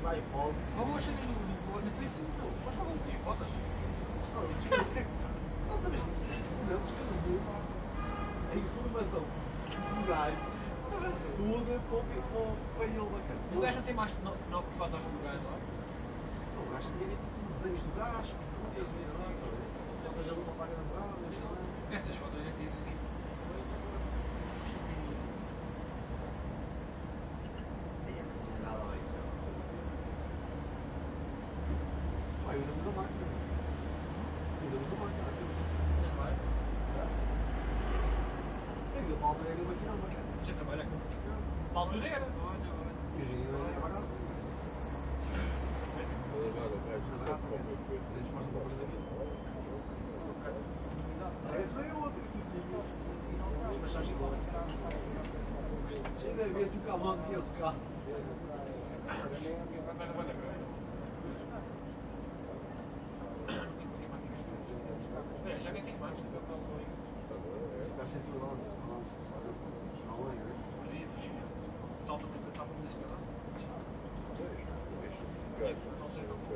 iPod. Vamos achar no Netflix, mas não vamos ter fotos. Não, chega a ser que sabe. Não, também não se escreveu. A informação do gajo, toda para ele bacana. O gajo não tem mais 9 fotos do gajo lá? Não, o gajo tinha tipo desenhos do gajo, fotos ali para pagar a entrada. Essas fotos já tinha seguido. Nada bem, já. Vai, usamos a máquina. Usamos a máquina. Não vai? Tem a pauta era uma tirão bacana. Já trabalha com. Na altura era. E hoje em dia é barato. Esse não é outro que tu tinhas. Mas acho igual. Chega a ver-te o calão que esse carro. Já nem tem mais. Vai ser tudo lá. Não é? Salta-me deste carro. Não sei não.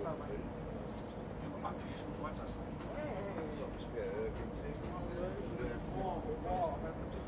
Pá, porque este não foi já sabe.